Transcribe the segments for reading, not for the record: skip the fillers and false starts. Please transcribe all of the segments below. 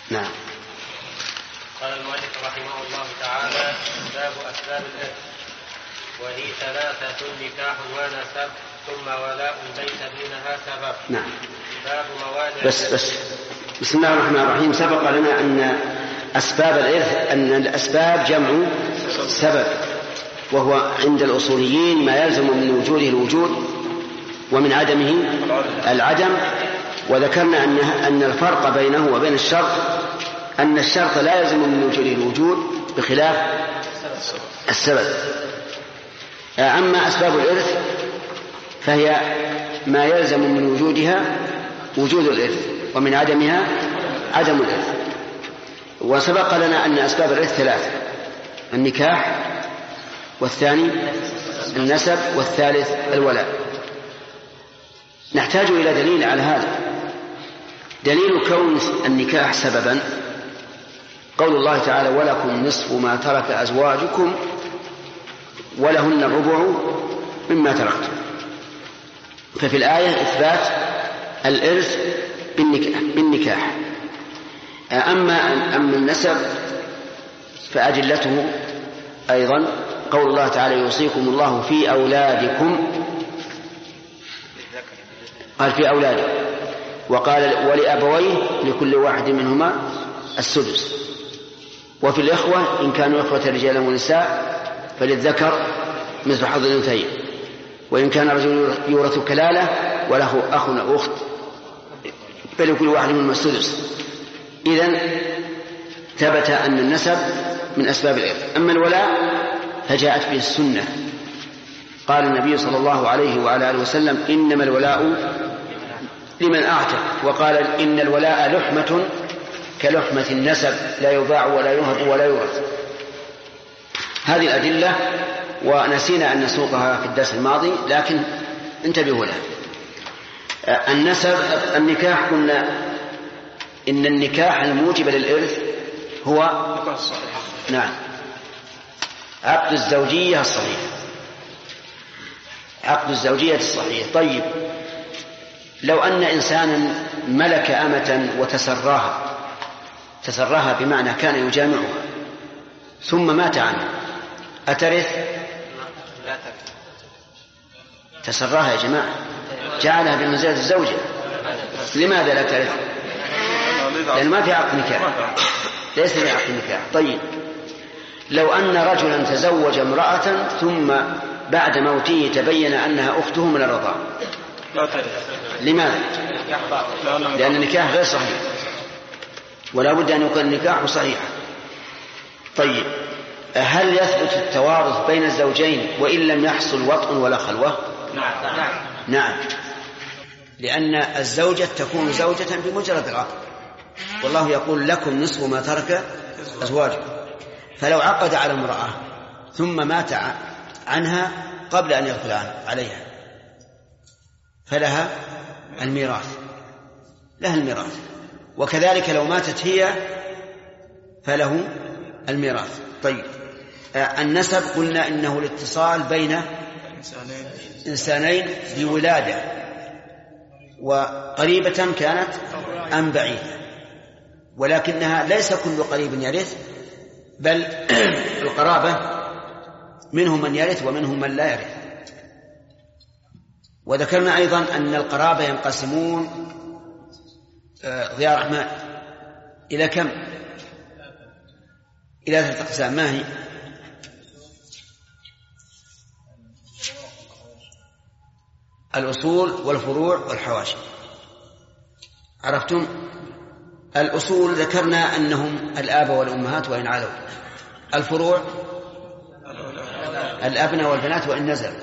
نعم. قال المؤلف رحمه الله تعالى: باب أسباب الإرث، وهي ثلاثة: نكاح ونسب ثم ولاء ليس دونها سبب. نعم. باب موانع. بسم الله الرحمن الرحيم. سبق لنا أن أسباب الإرث أن الأسباب جمع سبب، وهو عند الأصوليين ما يلزم من وجوده الوجود ومن عدمه العدم. وذكرنا أن الفرق بينه وبين الشرط أن الشرط لا يلزم من وجوده الوجود بخلاف السبب. أما أسباب الإرث فهي ما يلزم من وجودها وجود الإرث ومن عدمها عدم الإرث. وسبق لنا أن أسباب الإرث ثلاثة: النكاح، والثاني النسب، والثالث الولاء. نحتاج إلى دليل على هذا. دليل كون النكاح سببا قول الله تعالى: ولكم نصف ما ترك أزواجكم ولهن الربع مما تركتم. ففي الآية إثبات الإرث بالنكاح. أما النسب فأدلته أيضا قول الله تعالى: يوصيكم الله في أولادكم، قال في أولادكم، وقال: ولأبويه لكل واحد منهما السدس. وفي الإخوة إن كانوا إخوة رجالا ونساء فللذكر مثل حظ الأنثيين، وإن كان رجل يورث كلالة وله أخ أو أخت فلكل واحد منهما السدس. إذن ثبت أن النسب من أسباب الإرث. أما الولاء فجاءت به السنة. قال النبي صلى الله عليه وعلى آله وسلم: إنما الولاء لمن أعتق. وقال: إن الولاء لحمة كلحمة النسب، لا يباع ولا يهب ولا يورث. هذه الأدلة ونسينا أن نسوقها في الدرس الماضي، لكن انتبهوا لها. النسب، النكاح، قلنا إن النكاح الموجب للإرث هو نعم عقد الزوجية الصحيح، عقد الزوجية الصحيح. طيب، لو أن إنسانا ملك أمة وتسراها بمعنى كان يجامعها ثم مات عنه، أترث؟ تسراها يا جماعة، جعلها بمنزلة الزوجة. لماذا لا ترث؟ لأن ما في عقد نكاح، ليس في عقد نكاح. طيب، لو أن رجلا تزوج امرأة ثم بعد موته تبين أنها أخته من الرضاعة، لماذا؟ لأن النكاح غير صحيح، ولا بد أن يكون النكاح صحيحا. طيب، هل يثبت التوارث بين الزوجين وإن لم يحصل وطء ولا خلوة؟ نعم، لأن الزوجة تكون زوجة بمجرد العقد، والله يقول: لكم نصف ما ترك أزواجكم. فلو عقد على امرأة ثم مات عنها قبل أن يدخل عليها فلها الميراث، لها الميراث. وكذلك لو ماتت هي فله الميراث. طيب، النسب قلنا إنه الاتصال بين إنسانين بولادة، وقريبة كانت أم بعيدة، ولكنها ليس كل قريب يرث، بل القرابة منهم من يرث ومنهم من لا يرث. وذكرنا أيضا أن القرابة ينقسمون ضياء الرحمن إلى كم؟ إلى 3 أقسام. ما هي؟ الأصول والفروع والحواشي. عرفتم؟ الأصول ذكرنا أنهم الآب والأمهات وإن علوا، الفروع الأبناء والبنات وإن نزلوا،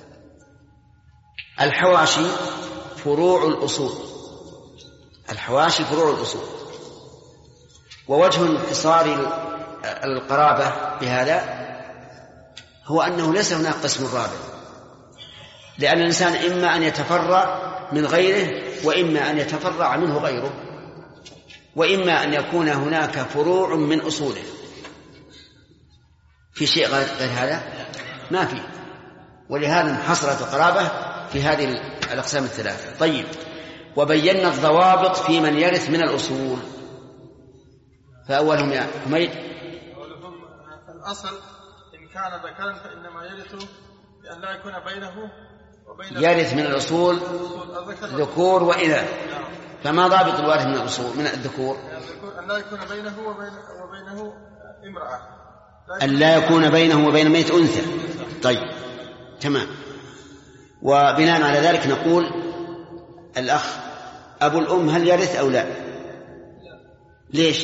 الحواشي فروع الأصول، الحواشي فروع الأصول. ووجه انحصار القرابة بهذا هو أنه ليس هناك قسم رابع، لأن الإنسان إما أن يتفرع من غيره وإما أن يتفرع منه غيره، وإما أن يكون هناك فروع من أصوله. في شيء غير هذا؟ ما في. ولهذا انحصرت القرابة في هذه الأقسام الثلاثة. طيب، وبينا الضوابط في من يرث من الأصول. فأولهم يا حميد. أولهم الأصل إن كان ذكرا فإنما يرث لأن لا يكون بينه وبين يرث من الأصول ذكور وإناث. فما ضابط الوارث من الأصول من الذكور؟ أن لا يكون بينه وبينه امرأة، أن لا يكون بينه وبين الميت أنثى. طيب تمام. وبناء على ذلك نقول الأخ أبو الأم هل يرث أو لا؟ ليش؟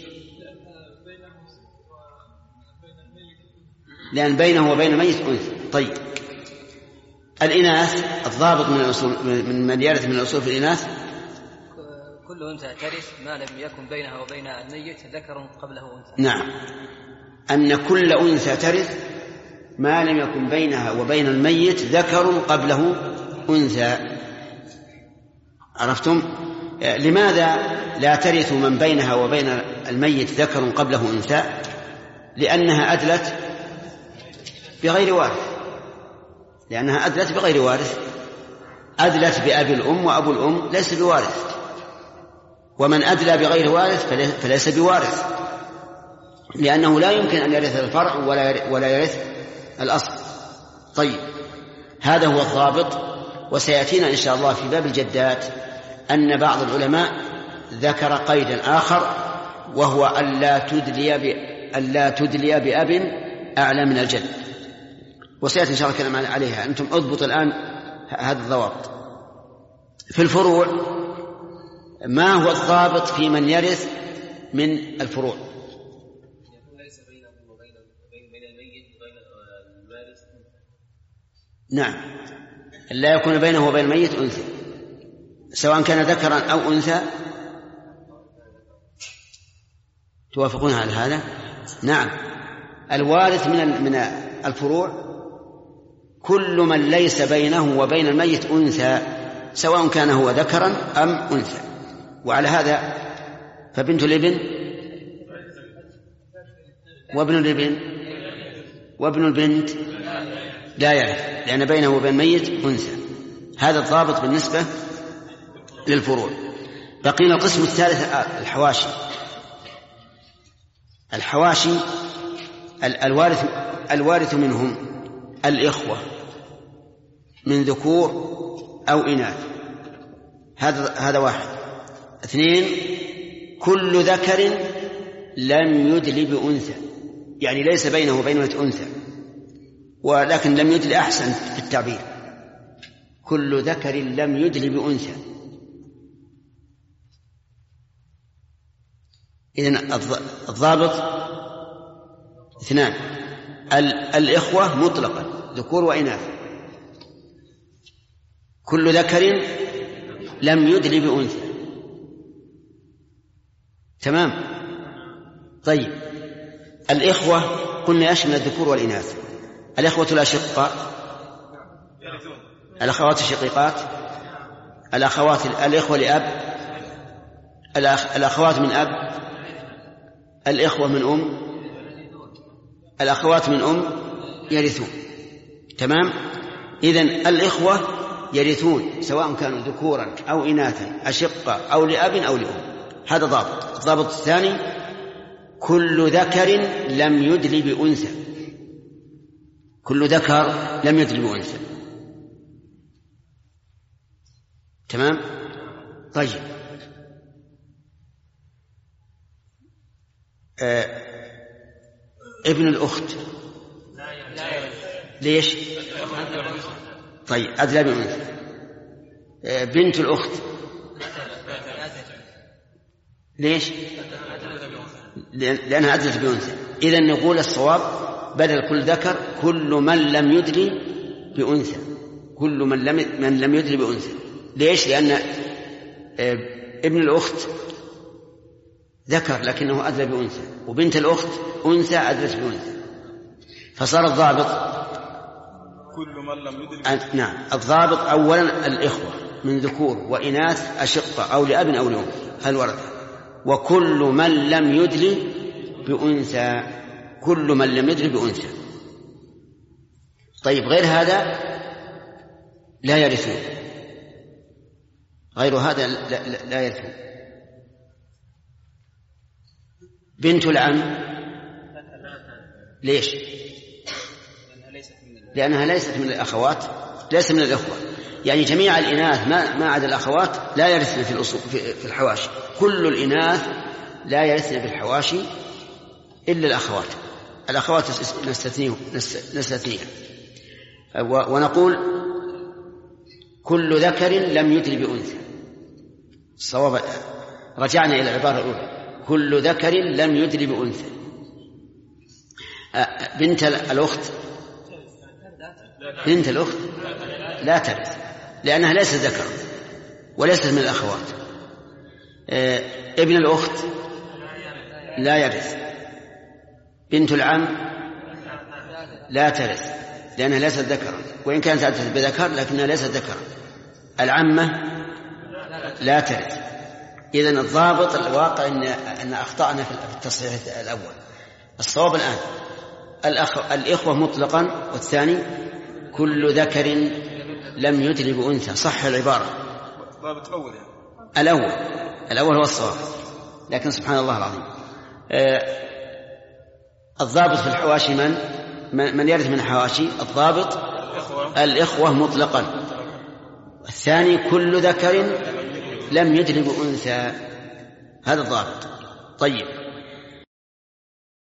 لأن بينه وبين الميت أنثى. طيب الإناث الضابط من الأصول من يرث من الأصول في الإناث كل أنثى ترث ما لم يكن بينها وبين الميت ذكر قبله أنثى. نعم، أن كل أنثى ترث ما لم يكن بينها وبين الميت ذكر قبله أنثى. عرفتم؟ لماذا لا ترث من بينها وبين الميت ذكر قبله أنثى؟ لأنها أدلت بغير وارث. لأنها أدلت بغير وارث، أدلت بأبي الأم وأبو الأم ليس بوارث، ومن أدلى بغير وارث فليس بوارث، لأنه لا يمكن أن يرث الفرع ولا يرث الأصل. طيب هذا هو الضابط. وسيأتينا إن شاء الله في باب الجدات أن بعض العلماء ذكر قيدا آخر، وهو ألا تدلي بأب أعلى من الجد، وسيأتي إن شاء الله الكلام عليها. أنتم اضبط الآن هذا الضوابط. في الفروع ما هو الضابط في من يرث من الفروع؟ ليس بين الميت وبين الوارث. نعم، لا يكون بينه وبين الميت أنثى سواء كان ذكرا أو أنثى. توافقون على هذا؟ نعم، الوارث من الفروع كل من ليس بينه وبين الميت أنثى سواء كان هو ذكرا أم أنثى. وعلى هذا فبنت الابن وابن الابن وابن البنت لا يرث، لأن بينه وبين الميت أنثى. هذا الضابط بالنسبة للفروع. بقينا القسم الثالث الحواشي الوارث منهم الإخوة من ذكور أو إناث. هذا واحد. 2 كل ذكر لم يدل بأنثى، يعني ليس بينه وبين أنثى ولكن لم يدل أحسن في التعبير. كل ذكر لم يدل بأنثى. إذن الضابط 2 الإخوة مطلقا ذكور وإناث. كل ذكر لم يدل بأنثى. تمام. طيب الإخوة قلنا يشمل الذكور والإناث. الإخوة الأشقاء، الأخوات الشقيقات، الإخوة لأب، الأخوات من أب، الإخوة من أم، الأخوات من أم يرثون. تمام. إذن الإخوة يرثون سواء كانوا ذكورا أو إناثا، أشقة أو لأب أو لأم. هذا ضابط. الضابط الثاني كل ذكر لم يدل بأنثى. كل ذكر لم يدل بأنثى. تمام. طيب ابن الأخت ليش؟ طيب أدلى بأنثى. بنت الأخت ليش؟ لأنها أدلت بأنثى. إذن نقول الصواب بدل كل ذكر كل من لم يدل بأنثى. كل من لم يدل بأنثى. ليش؟ لأن ابن الأخت ذكر لكنه أدلى بأنثى، وبنت الأخت أنثى أدلت بأنثى، فصار الضابط كل من لم يدل. نعم، الضابط أولا الإخوة من ذكور وإناث أشقة أو لأب أو لأم الورثة. وكل من لم يدل بأنثى. كل من لم يدل بأنثى. طيب غير هذا لا يرثون. غير هذا لا يرثون. بنت العم ليش؟ لأنها ليست من الأخوات، ليست من الإخوة. يعني جميع الإناث ما عدا الأخوات لا يرثن في الحواشي. كل الإناث لا يرثن في الحواشي إلا الأخوات. الأخوات نستثنيها. ونقول كل ذكر لم يدل بأنثى. الصواب رجعنا إلى العبارة الأولى، كل ذكر لم يدل بأنثى. بنت الأخت لا ترث لأنها ليست ذكر وليست من الأخوات. ابن الأخت لا يرث. بنت العم لا ترث لأنها ليست ذكرا، وإن كانت ترث بذكر لكنها ليست ذكرا. العمة لا ترث. إذن الضابط الواقع أن أخطأنا في التصحيح الأول. الصواب الآن الإخوة مطلقا، والثاني كل ذكر لم يدل بأنثى. صح العبارة الأول هو الصواب، لكن سبحان الله العظيم الضابط في الحواشي من يرث من الحواشي؟ الضابط الإخوة مطلقا. الثاني كل ذكر لم يدل بأنثى، هذا الضابط. طيب